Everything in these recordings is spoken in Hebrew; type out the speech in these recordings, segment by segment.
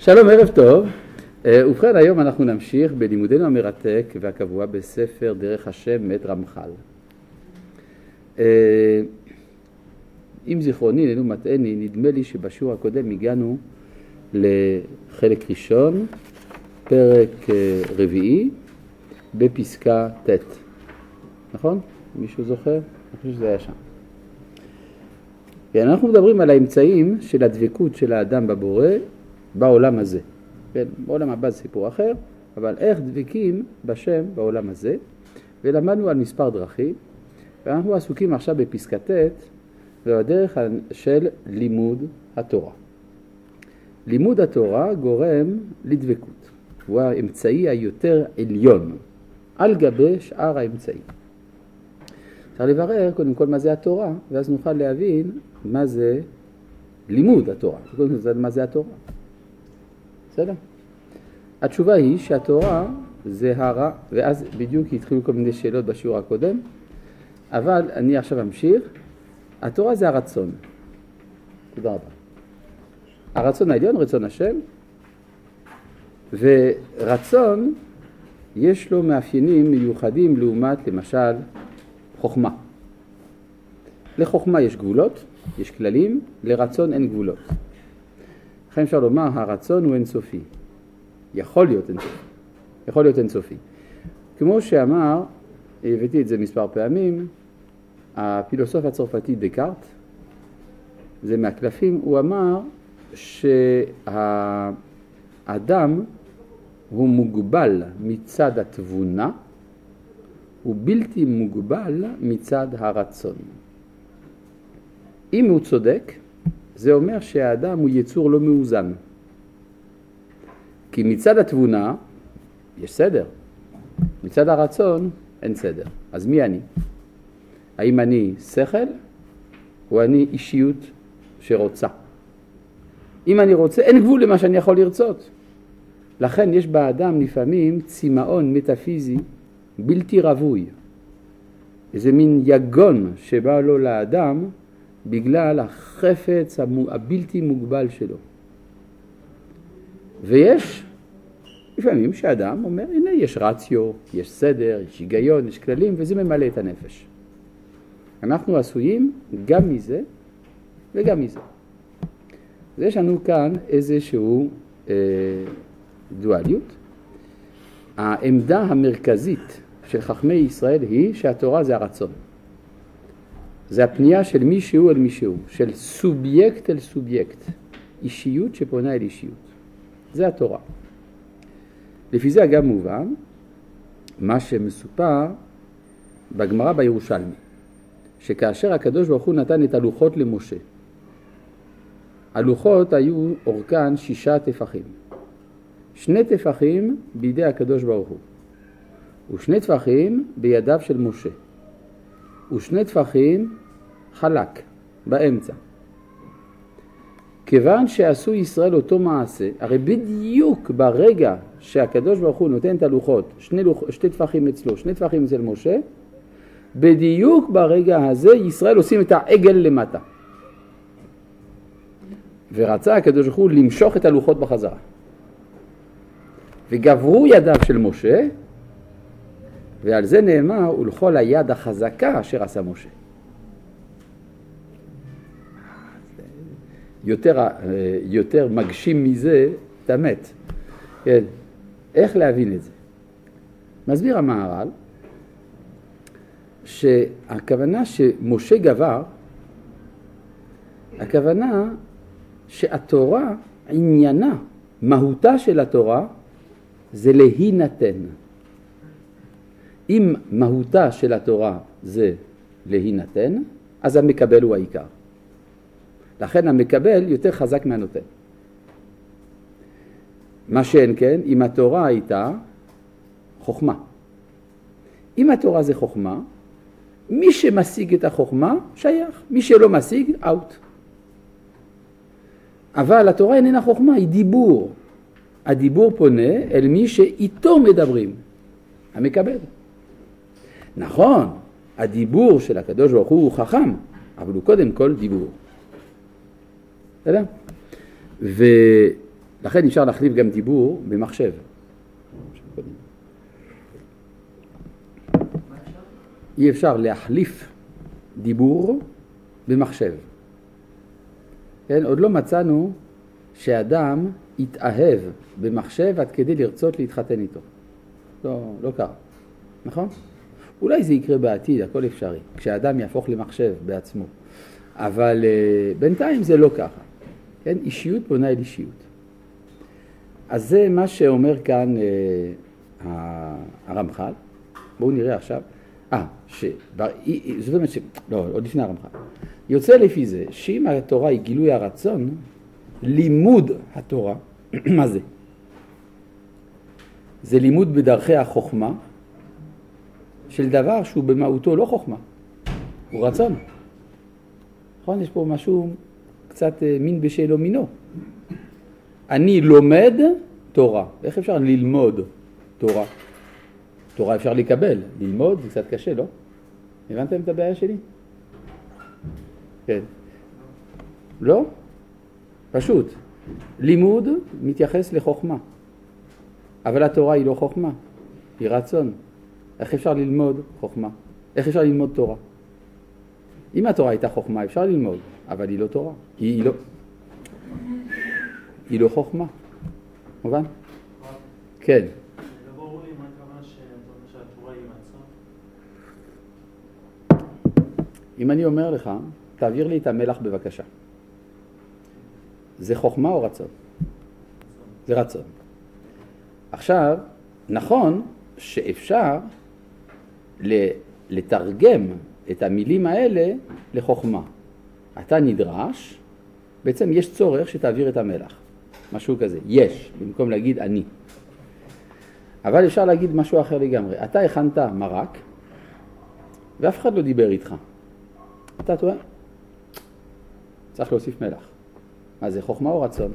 שלום, ערב טוב. ובכן, היום אנחנו נמשיך בלימודנו המרתק והקבוע בספר דרך השם מאת רמח"ל. אם זיכרוני איננו מטעני, נדמה לי שבשיעור הקודם הגענו לחלק ראשון, פרק רביעי, בפסקה ט'. נכון? מישהו זוכר? אני חושב שזה היה שם. אנחנו מדברים על האמצעים של הדבקות של האדם בבורא בעולם הזה. כן, בעולם הבא זה סיפור אחר, אבל איך דבקים בשם בעולם הזה, ולמדנו על מספר דרכים, ואנחנו עסוקים עכשיו בפסקה ט' ובדרך של לימוד התורה. לימוד התורה גורם לדבקות, הוא האמצעי היותר עליון, על גבי שאר האמצעים. צריך לברר קודם כל מה זה התורה, ואז נוכל להבין מה זה לימוד התורה. קודם כל מה זה התורה. בסדר? התשובה היא שהתורה זה הרע, ואז בדיוק התחילו כל מיני שאלות בשיעור הקודם, אבל אני עכשיו אמשיך. התורה זה הרצון. תודה רבה. הרצון העליון, רצון השם, ורצון יש לו מאפיינים מיוחדים לעומת למשל חוכמה. לחוכמה יש גבולות, יש כללים, לרצון אין גבולות. לכן אפשר לומר, הרצון הוא אינסופי. יכול להיות אינסופי. יכול להיות אינסופי. כמו שאמר, הבאתי את זה מספר פעמים, הפילוסוף הצרפתי דקארט, זה מהקלפים, הוא אמר שהאדם הוא מוגבל מצד התבונה, הוא בלתי מוגבל מצד הרצון. אם הוא צודק, זה אומר שהאדם הוא יצור לא מאוזן. כי מצד התבונה יש סדר, מצד הרצון אין סדר. אז מי אני? האם אני שכל או אני אישיות שרוצה? אם אני רוצה, אין גבול למה שאני יכול לרצות. לכן יש באדם לפעמים צמאון מטאפיזי בלתי רבוי. איזה מין יגון שבא לו לאדם בגלל החפץ הבלתי מוגבל שלו. ויש לפעמים שאדם אומר, הנה יש רציו, יש סדר, יש היגיון, יש כללים, וזה ממלא את הנפש. אנחנו עשויים גם מזה וגם מזה. אז יש לנו כאן איזשהו דואליות. העמדה המרכזית של חכמי ישראל היא שהתורה זה הרצון. זה הפנייה של מישהו אל מישהו, של סובייקט אל סובייקט, אישיות שפונה אל אישיות. זה התורה. לפי זה גם מובן מה שמסופר בגמרא בירושלמי, שכאשר הקדוש ברוך הוא נתן את הלוחות למשה, הלוחות היו אורכן 6 טפחים. 2 טפחים בידי הקדוש ברוך הוא, ו2 טפחים בידיו של משה, ו2 טפחים חלק באמצע. כיוון שעשו ישראל אותו מעשה, הרי בדיוק ברגע שהקדוש ברוך הוא נותן את הלוחות, 2 טפחים אצלו, 2 טפחים אצל משה, בדיוק ברגע הזה ישראל עושים את העגל למטה. ורצה הקדוש ברוך הוא למשוך את הלוחות בחזרה. וגברו ידיו של משה, ועל זה נאמר, ולכל היד החזקה אשר עשה משה. יותר מגשים מזה, תמת. כן. איך להבין את זה? מסביר המהר"ל, שהכוונה שמשה גבר, הכוונה שהתורה, עניינה, מהותה של התורה, זה להינתן. אם מהותה של התורה זה להינתן, אז המקבל הוא העיקר. לכן המקבל יותר חזק מהנותן. מה שאין כן, אם התורה הייתה חוכמה. אם התורה זה חוכמה, מי שמשיג את החוכמה שייך, מי שלא משיג, אאוט. אבל התורה איננה חוכמה, היא דיבור. הדיבור פונה אל מי שאיתו מדברים, המקבל. נכון, הדיבור של הקדוש ברוך הוא חכם, אבל הוא קודם כל דיבור. בסדר? לכן אפשר להחליף גם דיבור במחשב. אי אפשר להחליף דיבור במחשב. כן? עוד לא מצאנו שאדם יתאהב במחשב עד כדי לרצות להתחתן איתו. לא קרה. נכון? אולי זה יקרה בעתיד, הכל אפשרי, כשאדם יהפוך למחשב בעצמו. אבל בינתיים זה לא ככה. כן? אישיות פונה אל אישיות. אז זה מה שאומר כאן הרמח"ל. בואו נראה עכשיו. זאת אומרת לא, עוד לפני הרמח"ל. יוצא לפי זה שאם התורה היא גילוי הרצון, לימוד התורה, מה זה? זה לימוד בדרכי החוכמה של דבר שהוא במהותו לא חוכמה, הוא רצון. נכון? יש פה משהו קצת מין בשאלו מינו. אני לומד תורה. איך אפשר ללמוד תורה? תורה אפשר לקבל, ללמוד זה קצת קשה, לא? הבנתם את הבעיה שלי? כן. לא? פשוט. לימוד מתייחס לחוכמה. אבל התורה היא לא חוכמה, היא רצון. איך אפשר ללמוד חוכמה? איך אפשר ללמוד תורה? אם התורה הייתה חוכמה, אפשר ללמוד, אבל היא לא תורה. היא לא חוכמה. מובן? כן. אם אני אומר לך, תעביר לי את המלח בבקשה. זה חוכמה או רצון? זה רצון. עכשיו, נכון שאפשר לתרגם את המילים האלה לחוכמה. אתה נדרש, בעצם יש צורך שתעביר את המלח. משהו כזה, יש, במקום להגיד אני. אבל אפשר להגיד משהו אחר לגמרי. אתה הכנת מרק, ואף אחד לא דיבר איתך. אתה טועה? צריך להוסיף מלח. מה זה, חוכמה או רצון?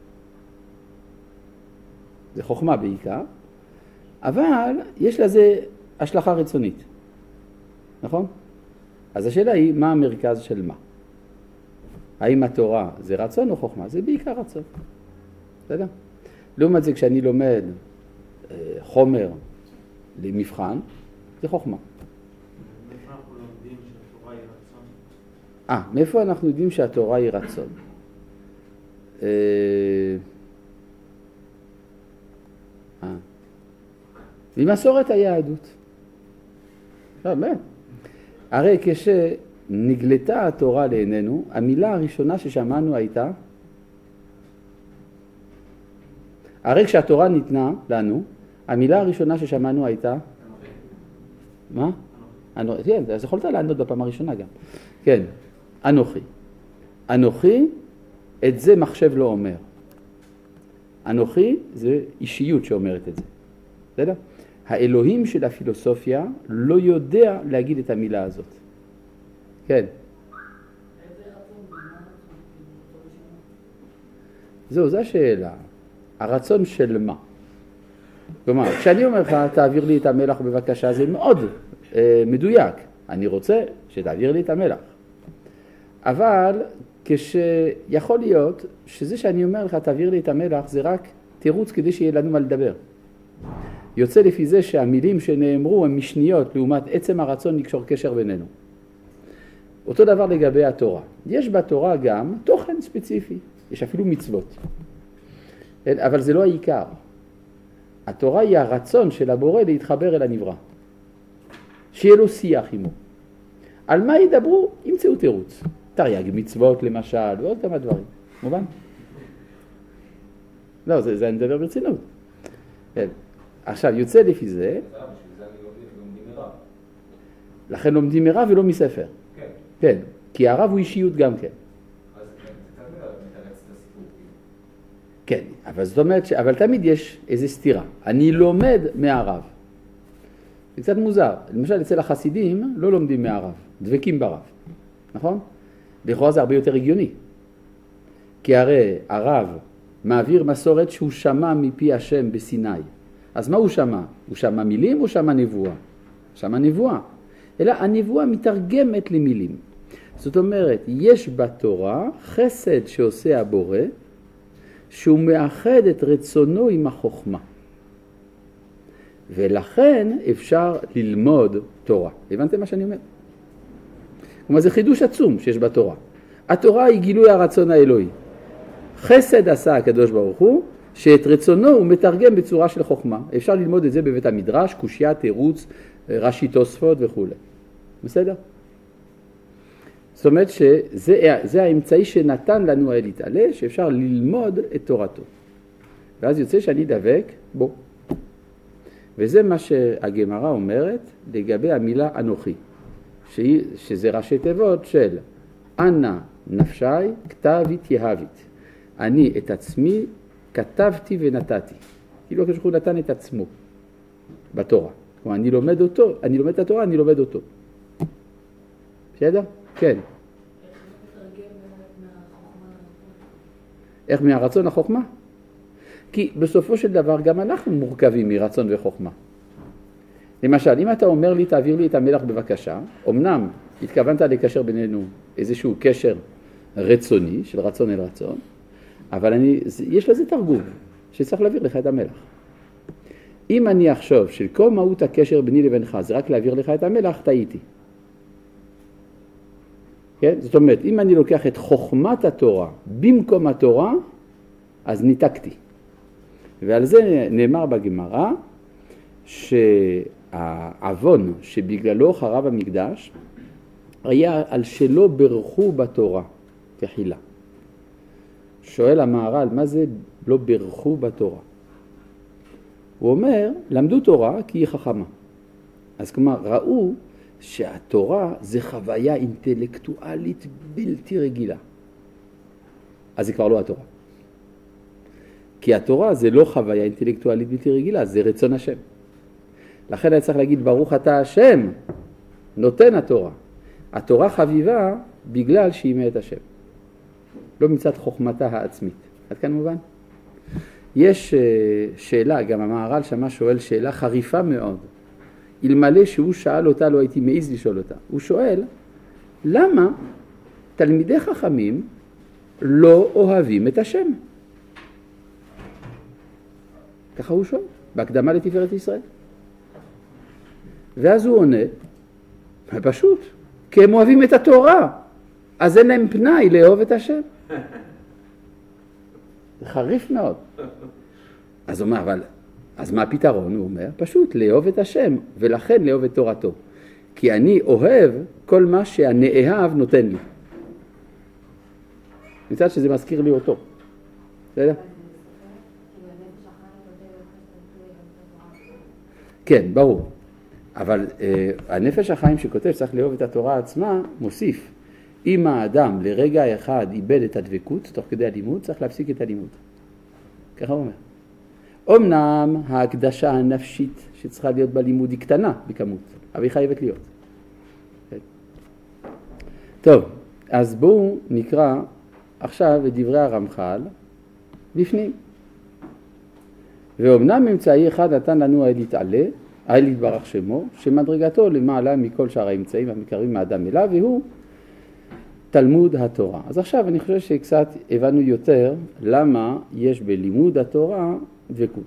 זה חוכמה בעיקר, אבל יש לזה השלכה רצונית. נכון? אז השאלה היא, מה המרכז של מה? האם התורה זה רצון או חוכמה? זה בעיקר רצון. בסדר? לעומת זה, כשאני לומד חומר למבחן, זה חוכמה. מאיפה אנחנו לומדים שהתורה היא רצון? מאיפה אנחנו יודעים שהתורה היא רצון? ממסורת היהדות. באמת. הרי כשנגלתה התורה לעינינו, המילה הראשונה ששמענו הייתה, הרי כשהתורה ניתנה לנו, המילה הראשונה ששמענו הייתה, מה? כן, אז יכולת לענות בפעם הראשונה גם. כן, אנוכי. אנוכי, את זה מחשב לא אומר. אנוכי זה אישיות שאומרת את זה. בסדר? האלוהים של הפילוסופיה לא יודע להגיד את המילה הזאת. כן. זו השאלה. הרצון של מה? כלומר, כשאני אומר לך, תעביר לי את המלח בבקשה, זה מאוד מדויק. אני רוצה שתעביר לי את המלח. אבל כשיכול להיות שזה שאני אומר לך, תעביר לי את המלח, זה רק תירוץ כדי שיהיה לנו מה לדבר. יוצא לפי זה שהמילים שנאמרו הן משניות לעומת עצם הרצון לקשור קשר בינינו. אותו דבר לגבי התורה. יש בתורה גם תוכן ספציפי, יש אפילו מצוות. אבל זה לא העיקר. התורה היא הרצון של הבורא להתחבר אל הנברא. שיהיה לו שיח עמו. על מה ידברו? ימצאו תירוץ. תרי"ג מצוות למשל, ועוד כמה דברים. מובן? לא, זה אני מדבר ברצינות. עכשיו, יוצא לפי זה, לכן לומדים מרב ולא מספר. כן, כי הרב הוא אישיות גם כן. אז תתאר מתארץ את הסיפור. כן, אבל זאת אומרת, אבל תמיד יש איזו סתירה. אני לומד מהרב. זה קצת מוזר. למשל, אצל החסידים לא לומדים מהרב, דבקים ברב. נכון? לכאורה זה הרבה יותר הגיוני. כי הרי הרב מעביר מסורת שהוא שמע מפי השם בסיני. אז מה הוא שמע? הוא שמע מילים או שמע נבואה? שמע נבואה. אלא הנבואה מתרגמת למילים. זאת אומרת, יש בתורה חסד שעושה הבורא, שהוא מאחד את רצונו עם החוכמה. ולכן אפשר ללמוד תורה. הבנתם מה שאני אומר? כלומר, זה חידוש עצום שיש בתורה. התורה היא גילוי הרצון האלוהי. חסד עשה הקדוש ברוך הוא, שאת רצונו הוא מתרגם בצורה של חוכמה. אפשר ללמוד את זה בבית המדרש, קושיה, תירוץ, רש"י תוספות וכו'. בסדר? זאת אומרת שזה האמצעי שנתן לנו האל יתעלה, שאפשר ללמוד את תורתו. ואז יוצא שאני דבק בו. וזה מה שהגמרא אומרת לגבי המילה אנוכי, שזה ראשי תיבות של אנא נפשי כתבית יהבית. אני את עצמי כתבתי ונתתי. כאילו הקדוש ברוך הוא נתן את עצמו בתורה. כלומר, אני לומד אותו, אני לומד את התורה, אני לומד אותו. בסדר? כן. איך מהרצון לחוכמה? כי בסופו של דבר גם אנחנו מורכבים מרצון וחוכמה. למשל, אם אתה אומר לי, תעביר לי את המלח בבקשה, אמנם התכוונת לקשר בינינו איזשהו קשר רצוני, של רצון אל רצון, אבל יש לזה תרגום, שצריך להעביר לך את המלח. אם אני אחשוב שכל מהות הקשר ביני לבינך זה רק להעביר לך את המלח, טעיתי. כן? זאת אומרת, אם אני לוקח את חוכמת התורה במקום התורה, אז ניתקתי. ועל זה נאמר בגמרא שהעוון שבגללו חרב המקדש היה על שלא ברכו בתורה תחילה. שואל המהר"ל, מה זה לא ברכו בתורה? הוא אומר, למדו תורה כי היא חכמה. אז כלומר, ראו שהתורה זה חוויה אינטלקטואלית בלתי רגילה. אז זה כבר לא התורה. כי התורה זה לא חוויה אינטלקטואלית בלתי רגילה, זה רצון השם. לכן אני צריך להגיד, ברוך אתה השם, נותן התורה. התורה חביבה בגלל שהיא מאת השם. לא מצד חוכמתה העצמית. עד כאן מובן? יש שאלה, גם המהר"ל שמה שואל שאלה חריפה מאוד. אלמלא שהוא שאל אותה, לא הייתי מעיז לשאול אותה. הוא שואל, למה תלמידי חכמים לא אוהבים את השם? ככה הוא שואל, בהקדמה לתפארת ישראל. ואז הוא עונה, פשוט, כי הם אוהבים את התורה, אז אין להם פנאי לאהוב את השם. זה חריף מאוד. אז הוא אומר, אבל, אז מה הפתרון? הוא אומר, פשוט לאהוב את השם, ולכן לאהוב את תורתו. כי אני אוהב כל מה שהנאהב נותן לי. מצד שזה מזכיר לי אותו. בסדר? כן, ברור. אבל הנפש החיים שכותב שצריך לאהוב את התורה עצמה, מוסיף. אם האדם לרגע אחד איבד את הדבקות, תוך כדי הלימוד, צריך להפסיק את הלימוד. ככה הוא אומר. אמנם ההקדשה הנפשית שצריכה להיות בלימוד היא קטנה בכמות, אבל היא חייבת להיות. טוב, אז בואו נקרא עכשיו את דברי הרמח"ל בפנים. ואומנם אמצעי אחד נתן לנו האל יתעלה, האל יתברך שמו, שמדרגתו למעלה מכל שאר האמצעים המקרבים מהאדם אליו, והוא תלמוד התורה. אז עכשיו אני חושב שקצת הבנו יותר למה יש בלימוד התורה דבקות.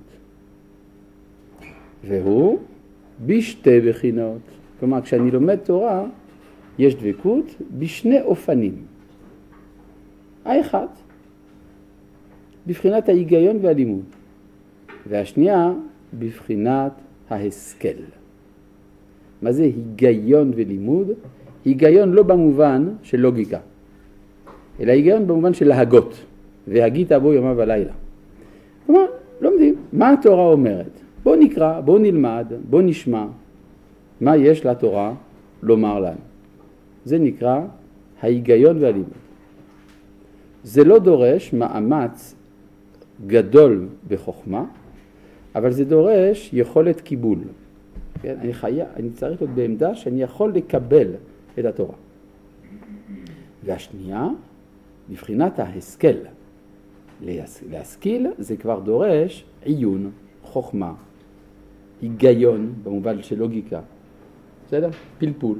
והוא בשתי בחינות. כלומר, כשאני לומד תורה, יש דבקות בשני אופנים. האחד, בבחינת ההיגיון והלימוד. והשנייה, בבחינת ההשכל. מה זה היגיון ולימוד? היגיון לא במובן של לוגיקה, אלא היגיון במובן של להגות. והגית בו יומה ולילה. כלומר, לומדים. מה התורה אומרת? בוא נקרא, בוא נלמד, בוא נשמע מה יש לתורה לומר לנו. זה נקרא ההיגיון והלימוד. זה לא דורש מאמץ גדול בחוכמה, אבל זה דורש יכולת קיבול. כן? אני צריך להיות בעמדה שאני יכול לקבל את התורה. והשנייה, בבחינת ההשכל. להשכיל זה כבר דורש עיון, חוכמה, היגיון במובן של לוגיקה. בסדר? פלפול,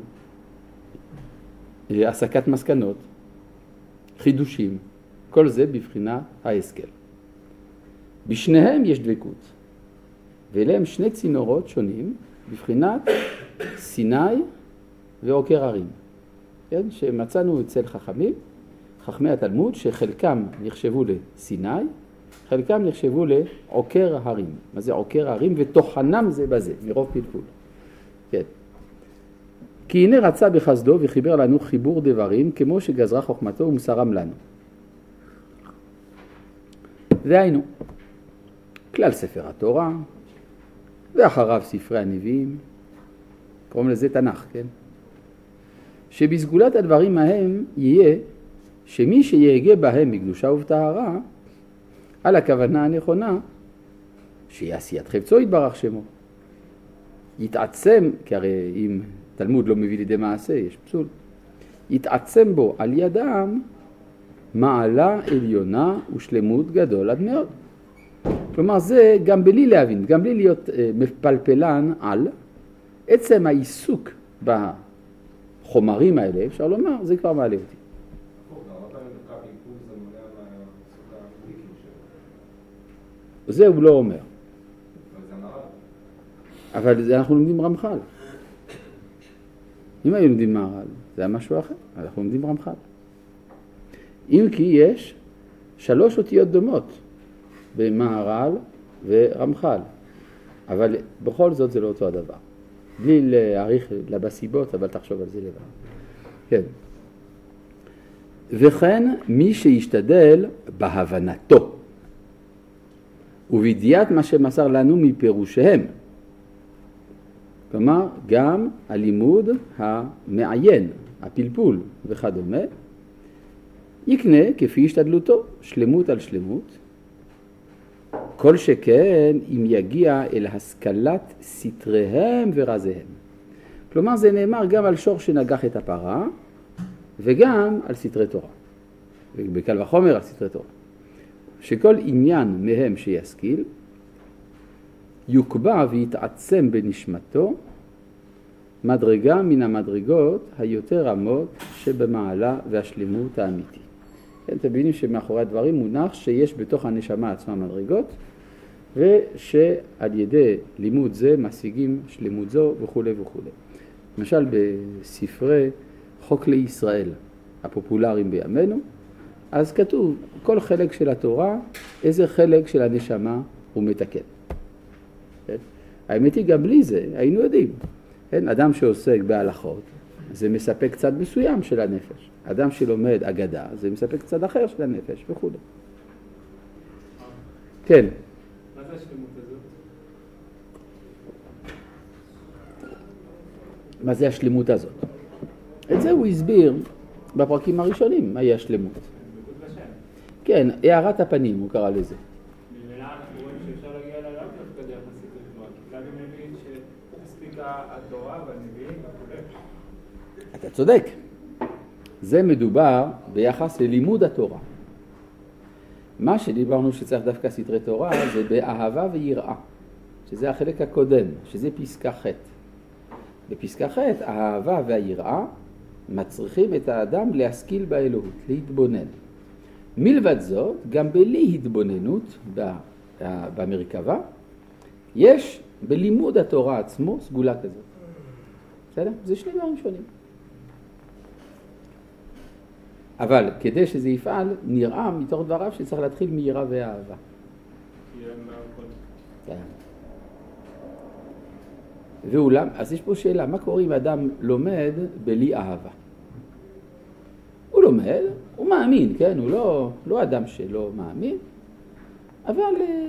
הסקת מסקנות, חידושים, כל זה בבחינת ההשכל. בשניהם יש דבקות, ואליהם שני צינורות שונים, בבחינת סיני ועוקר הרים. כן? שמצאנו אצל חכמי התלמוד, שחלקם נחשבו לסיני, חלקם נחשבו לעוקר הרים. מה זה עוקר הרים? ותוכנם זה בזה, מרוב פלפול. כן. כי הנה רצה בחסדו וחיבר לנו חיבור דברים, כמו שגזרה חוכמתו ומסרם לנו. והיינו, כלל ספר התורה, ואחריו ספרי הנביאים, קוראים לזה תנ"ך, כן? שבסגולת הדברים ההם יהיה שמי שיהגה בהם בקדושה ובטהרה, על הכוונה הנכונה, שיהיה עשיית חפצו יתברך שמו. יתעצם, כי הרי אם תלמוד לא מביא לידי מעשה, יש פסול. יתעצם בו על ידם מעלה עליונה ושלמות גדול עד מאוד. כלומר זה גם בלי להבין, גם בלי להיות מפלפלן על, עצם העיסוק בחומרים האלה, אפשר לומר, זה כבר מעלה אותי. זה הוא לא אומר. אבל אנחנו לומדים רמח"ל. אם היו לומדים מהר"ל, זה היה משהו אחר. אנחנו לומדים רמח"ל. אם כי יש 3 אותיות דומות במהר"ל ורמח"ל. אבל בכל זאת זה לא אותו הדבר. בלי להעריך בסיבות, אבל תחשוב על זה לבד. כן. וכן מי שישתדל בהבנתו. ובידיעת מה שמסר לנו מפירושיהם. כלומר, גם הלימוד המעיין, הפלפול וכדומה, יקנה כפי השתדלותו, שלמות על שלמות, כל שכן אם יגיע אל השכלת סתריהם ורזיהם. כלומר, זה נאמר גם על שור שנגח את הפרה, וגם על סתרי תורה. ובקל וחומר על סתרי תורה. שכל עניין מהם שישכיל, יוקבע ויתעצם בנשמתו, מדרגה מן המדרגות היותר רמות שבמעלה והשלמות האמיתי. כן, אתם מבינים שמאחורי הדברים מונח שיש בתוך הנשמה עצמה מדרגות, ושעל ידי לימוד זה משיגים שלמות זו וכו' וכו'. למשל בספרי חוק לישראל הפופולריים בימינו, אז כתוב כל חלק של התורה, איזה חלק של הנשמה הוא מתקן. כן? האמת היא גם בלי זה, היינו יודעים. כן? אדם שעוסק בהלכות, זה מספק קצת מסוים של הנפש. אדם שלומד אגדה, זה מספק קצת אחר של הנפש וכו'. כן. מה זה השלמות הזאת? מה זה השלמות הזאת? את זה הוא הסביר בפרקים הראשונים, מהי השלמות. כן, הערת הפנים הוא קרא לזה. במילא אנחנו רואים שאפשר להגיע אליו דווקא דרך הסתר תורה, כי כלל מבין שהספיקה התורה והנביאים וכו'. אתה צודק. זה מדובר ביחס ללימוד התורה. מה שדיברנו שצריך דווקא סתרי תורה זה באהבה ויראה, שזה החלק הקודם, שזה פסקה ח'. בפסקה ח' האהבה והיראה מצריכים את האדם להשכיל באלוהות, להתבונן. מלבד זאת, גם בלי התבוננות במרכבה, יש בלימוד התורה עצמו סגולה כזאת. בסדר? זה שני דברים שונים. אבל כדי שזה יפעל, נראה מתוך דבריו שצריך להתחיל מיראה ואהבה. כן. ואולם, אז יש פה שאלה, מה קורה אם אדם לומד בלי אהבה? הוא לומד, הוא מאמין, כן? הוא לא אדם שלא מאמין, אבל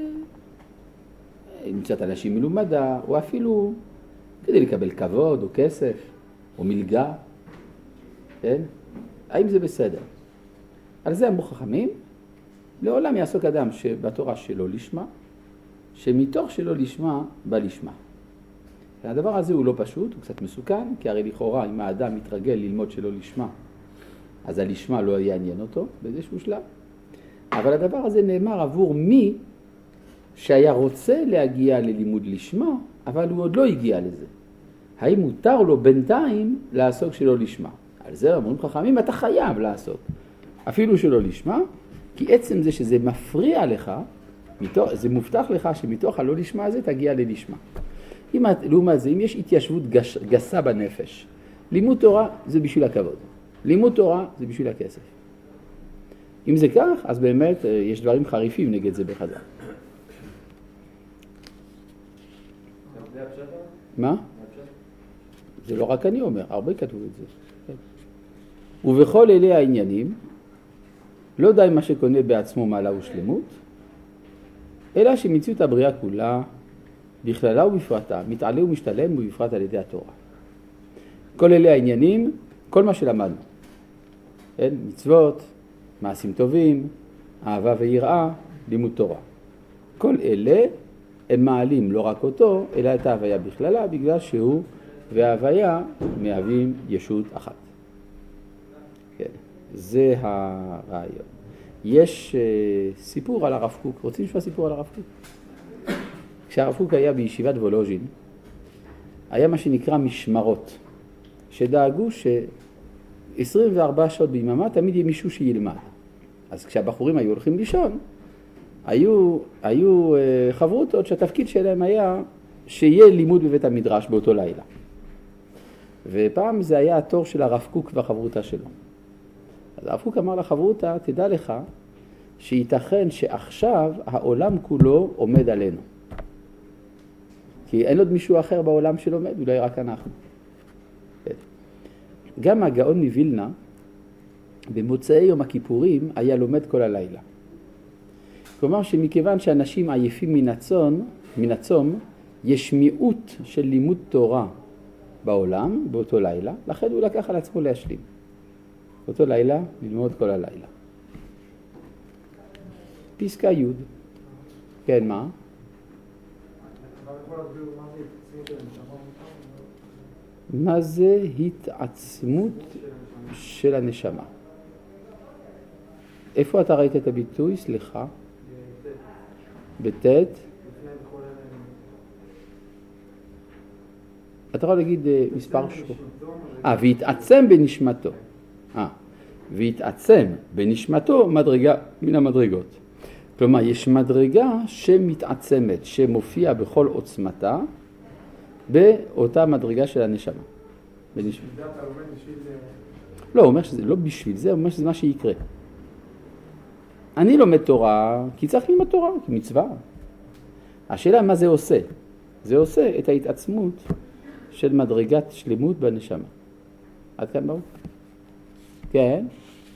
נמצאת אנשים מלומדה, או אפילו כדי לקבל כבוד או כסף או מלגה, כן? האם זה בסדר? על זה אמרו חכמים, לעולם יעסוק אדם שבתורה שלו לשמה, שמתוך שלו לשמה בא לשמה. הדבר הזה הוא לא פשוט, הוא קצת מסוכן, כי הרי לכאורה אם האדם מתרגל ללמוד שלו לשמה, אז הלשמה לא יעניין אותו באיזשהו שלב. אבל הדבר הזה נאמר עבור מי שהיה רוצה להגיע ללימוד לשמה, אבל הוא עוד לא הגיע לזה. האם מותר לו בינתיים לעסוק שלו לשמה? על זה אומרים חכמים, אתה חייב לעסוק. אפילו שלא לשמה, כי עצם זה שזה מפריע לך, זה מובטח לך שמתוך הלא לשמה הזה תגיע ללשמה. לעומת זה, אם יש התיישבות גסה בנפש, לימוד תורה זה בשביל הכבוד. לימוד תורה זה בשביל הכסף. אם זה כך, אז באמת יש דברים חריפים נגד זה בחז"ל. מה? זה לא רק אני אומר, הרבה כתבו את זה. ובכל אלה העניינים, לא די מה שקונה בעצמו מעלה ושלמות, אלא שמציאות הבריאה כולה, בכללה ובפרטה, מתעלה ומשתלם ובפרט על ידי התורה. כל אלה העניינים, כל מה שלמדנו. מצוות, מעשים טובים, אהבה ויראה, לימוד תורה. כל אלה הם מעלים לא רק אותו, אלא את ההוויה בכללה, בגלל שהוא וההוויה מהווים ישות אחת. כן, זה הרעיון. יש סיפור על הרב קוק. רוצים לשמוע סיפור על הרב קוק? כשהרב קוק היה בישיבת וולוז'ין, היה מה שנקרא משמרות, שדאגו ש24 שעות ביממה תמיד יהיה מישהו שילמד. אז כשהבחורים היו הולכים לישון, היו חברותות שהתפקיד שלהם היה שיהיה לימוד בבית המדרש באותו לילה. ופעם זה היה התור של הרב קוק והחברותה שלו. אז הרב קוק אמר לחברותה, תדע לך שייתכן שעכשיו העולם כולו עומד עלינו. כי אין עוד מישהו אחר בעולם שלומד, אולי רק אנחנו. גם הגאון מווילנה, במוצאי יום הכיפורים, היה לומד כל הלילה. כלומר שמכיוון שאנשים עייפים מן הצום, יש מיעוט של לימוד תורה בעולם, באותו לילה, לכן הוא לקח על עצמו להשלים. באותו לילה, ללמוד כל הלילה. פסקה י'. כן, מה? מה זה התעצמות של הנשמה? איפה אתה ראית את הביטוי? סליחה. בתת. אתה יכול להגיד מספר שוב. והתעצם בנשמתו. והתעצם בנשמתו מדרגה מן המדרגות. כלומר, יש מדרגה שמתעצמת, שמופיעה בכל עוצמתה, באותה מדרגה של הנשמה. לא, הוא אומר שזה לא בשביל זה, הוא אומר שזה מה שיקרה. אני לומד תורה, כי צריך ללמוד תורה, כמצווה. השאלה מה זה עושה? זה עושה את ההתעצמות של מדרגת שלמות בנשמה. עד כאן ברור? כן.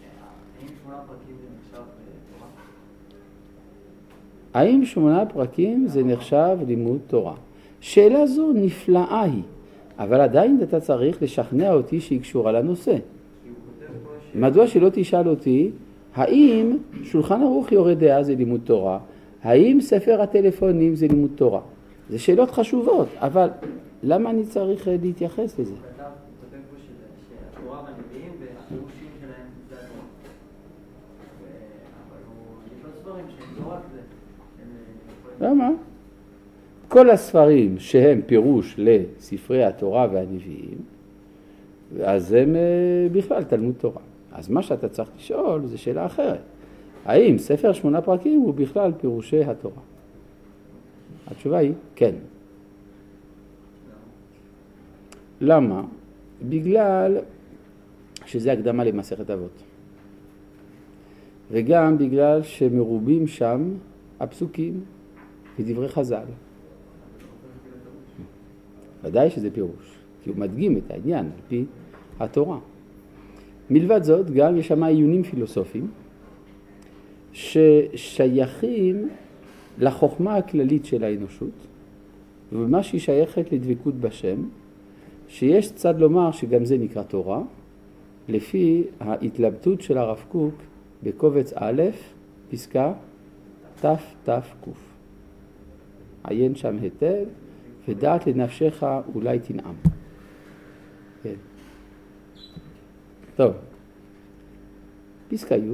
האם 8 פרקים זה נחשב לימוד תורה? שאלה זו נפלאה היא, אבל עדיין אתה צריך לשכנע אותי שהיא קשורה לנושא. מדוע שלא תשאל אותי, האם שולחן ערוך יורה דעה זה לימוד תורה? האם ספר הטלפונים זה לימוד תורה? זה שאלות חשובות, אבל למה אני צריך להתייחס לזה? למה? כל הספרים שהם פירוש לספרי התורה והנביאים, אז הם בכלל תלמוד תורה. אז מה שאתה צריך לשאול זה שאלה אחרת. האם ספר 8 פרקים הוא בכלל פירושי התורה? התשובה היא כן. למה? בגלל שזה הקדמה למסכת אבות. וגם בגלל שמרובים שם הפסוקים ודברי חז"ל. ודאי שזה פירוש, כי הוא מדגים את העניין על פי התורה. מלבד זאת, גם יש שם עיונים פילוסופיים ששייכים לחוכמה הכללית של האנושות, ובמה שהיא שייכת לדבקות בשם, שיש צד לומר שגם זה נקרא תורה, לפי ההתלבטות של הרב קוק בקובץ א', פסקה תת"ק. עיין שם היטב, ודעת לנפשך אולי תנעם. כן. טוב. פסקה י'.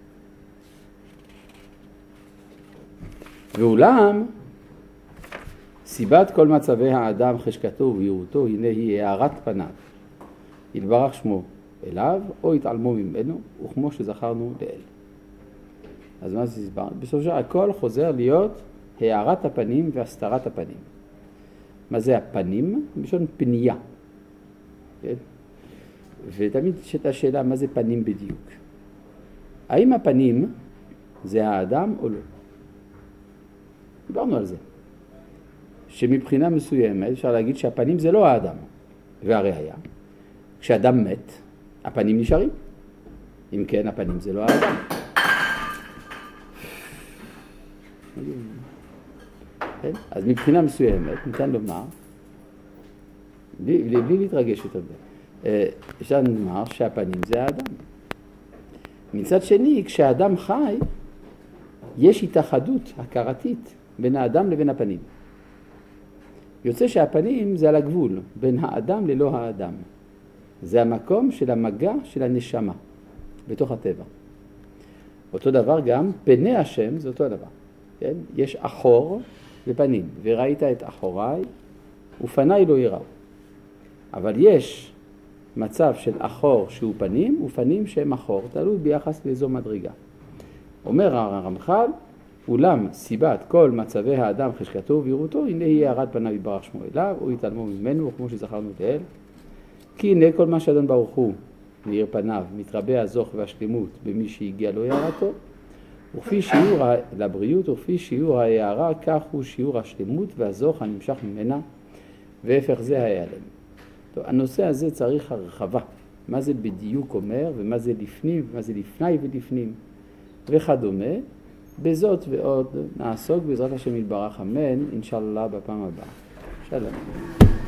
ואולם, סיבת כל מצבי האדם, חשקתו ובהירותו, הנה היא הארת פניו. יתברך שמו אליו, או יתעלמו ממנו, וכמו שזכרנו לאל. אז מה זה הסברנו? בסופו של דבר הכל חוזר להיות הארת הפנים והסתרת הפנים. מה זה הפנים? בשביל פנייה. כן? ותמיד יש השאלה מה זה פנים בדיוק. האם הפנים זה האדם או לא? דיברנו על זה. שמבחינה מסוימת אפשר להגיד שהפנים זה לא האדם. והראיה, כשאדם מת, הפנים נשארים. אם כן, הפנים זה לא האדם. כן? אז מבחינה מסוימת ניתן לומר, בלי להתרגש יותר זה, אפשר לומר שהפנים זה האדם. מצד שני, כשהאדם חי, יש התאחדות הכרתית בין האדם לבין הפנים. יוצא שהפנים זה על הגבול, בין האדם ללא האדם. זה המקום של המגע של הנשמה, בתוך הטבע. אותו דבר גם, פני השם זה אותו הדבר. כן? יש אחור ופנים, וראית את אחוריי, ופניי לא יראו. אבל יש מצב של אחור שהוא פנים, ופנים שהם אחור, תלוי ביחס לאיזו מדרגה. אומר הרמח"ל, אולם סיבת כל מצבי האדם חשקתו ובהירותו, הנה היא הארת פניו יתברך שמו אליו, או יתעלמו ממנו, כמו שזכרנו לאל. כי הנה כל מה שאדון ברוך הוא, מאיר פניו, מתרבה הזוך והשלמות במי שהגיע לו הערתו, וכפי שיעור לבריאות, וכפי שיעור ההערה, כך הוא שיעור השלמות והזוך הנמשך ממנה, והפך זה ההיעלם. טוב, הנושא הזה צריך הרחבה. מה זה בדיוק אומר, ומה זה לפנים, ומה זה לפני ולפנים, וכדומה. בזאת ועוד נעסוק בעזרת השם יתברך, אמן, אינשאללה בפעם הבאה. שלום.